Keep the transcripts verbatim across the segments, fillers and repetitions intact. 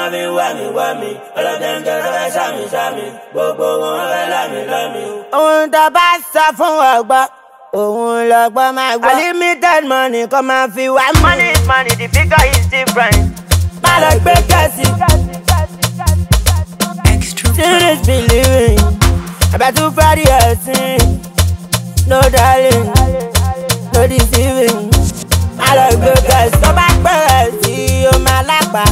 máa fi wá mi wá mi ọlọ́dẹ̀ǹkẹ́ lọ́fẹ́ sàmì sàmì gbogbo wọn fẹ́ lámì lámì. ohun tó bá sọ fún ọgbọ́n òun lọ́gbọ́n máa gbọ́. unlimited money kò máa fi wá mi. money is money, the figure is different. má lọ gbé kẹ́sì. serious believing about to party ẹ̀sìn. no darling no deceiving. má lọ gbé kẹ́sì. tó bá pẹ́ sí o máa lápá.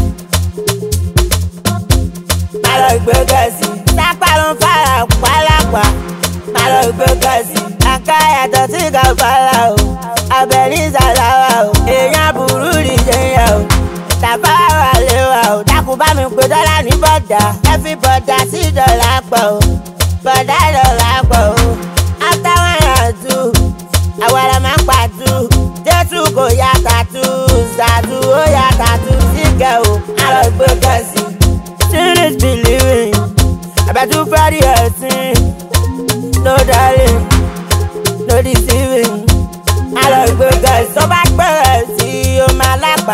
má lọ gbé kẹ́sì. sápá ló ń fara pàlápà. má lọ gbé kẹ́sì. àkàyàtọ̀ tí kò fara o. abẹ ní sàláwà o. èèyàn burú ní jẹyà o. tàbá wà léwà o. dákun bá mi pé dọ́là ní bọ́dà. every bọ́dà sí dọ́là pọ̀ o. bọ́dà dọ́là pọ̀ o. after one or two àwa la máa ń pàtó. jésù kò yá tàtú. sàtú ó yá tàtú síkẹ́ o. má lọ gbé kẹ́sì. serious believing about to party ẹ̀sìn. no darling no deceiving. má lọ gbé kẹ́sì. tó bá pẹ́ sí o máa lápá.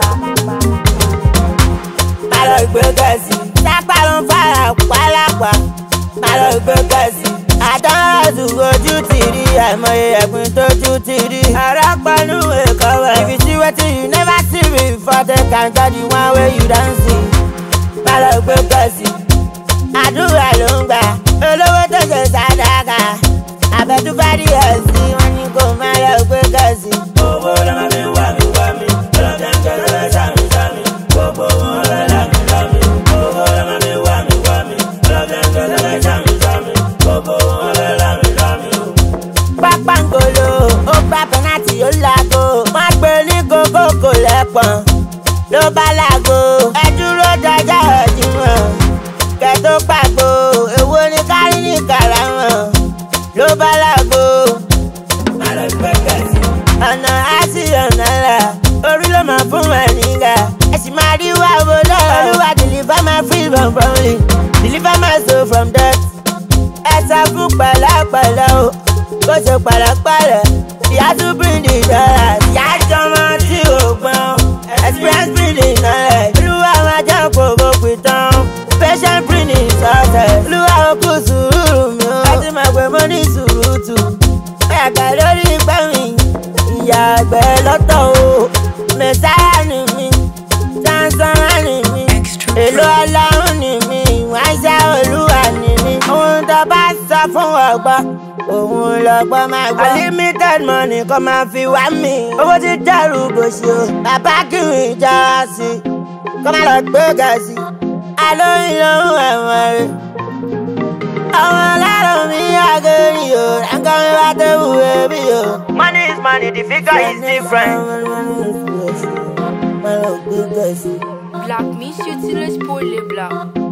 má lọ gbé kẹ́sì. sápá ló ń fara pàlápà. má lọ gbé kẹ́sì. àdánwò ojú ti rí àìmọye ẹ̀gbin tójú ti rí. ara pẹ̀lú ẹ̀kọ́ rẹ̀. if you see wetin you never see before they can tell you one way you don see. má lọ gbé kẹ́sì. àdúrà ló ń gbà olówó tó ṣe sàdákà. àbẹ̀túbárí ẹ̀sìn wọn ni kò má lọ gbé kẹ́sì. owó ló máa fi wá mi wá mi ọlọ́dẹ̀ǹkẹ́ ló fẹ́ sàmì sàmì gbogbo wọn fẹ́ lámì lámì. owó ló máa fi wá mi wá mi ọlọ́dẹ̀ǹkẹ́ ló fẹ́ sàmì sàmì gbogbo wọn fẹ́ lámì lámì. pápángolo ó gbá pẹ́nàtì ó láago. wọ́n gbé ní kókó kò lẹ́pọ̀n ló bá láago. ẹ dúró dájà ọ̀dìmọ̀ kẹ́ tó pàgbo. èwo ni kárí ní kàràmọ̀ ló bá láago. má lọ gbé kẹ́sì. ọ̀nà àti ọ̀nà là orí ló máa fún ẹ nígbà. ẹ sì máa rí wá wo lọ́wọ́. olúwa deliver my freedom from me, deliver my soul from death. ẹ sọ fún pẹ̀lẹ́pẹ̀lẹ́ o kó ṣe pẹ̀lẹ́pẹ̀lẹ́. ìyá tún bring the dollars. ìyá jọmọ tí ò gbọ́n experience bring the knowledge. olúwa máa jẹ́ kókó pìtàn patient bring the success. olúwa ó kú sùúrù mi o. ẹ ti máa pè mọ́ ní sùúrùtù. ẹ̀ka lórí ìgbà mi ìyá àgbẹ̀ lọ́tọ̀ o. mẹ̀sáyà ni mi sánsánrà ni mi èlò ọlọ́run ni mi ìwáṣẹ́ olúwa ni mi. ohun tó bá sọ fún ọgbọ́n òun lọ́gbọ́n máa gbọ́. unlimited money kò máa fi wá mi. owó ti dàrú bó ṣe o. bàbá kìrì já sí i kó má lọ gbé gàásì. alóyún lóhùn ẹ̀wọ̀n rẹ̀. àwọn ọlọ́run mi àgẹ́rì o. ránkọ́ mi wá tó wù ẹ́bí o. money is money, the figure is different. Black, miss you till it's poorly black.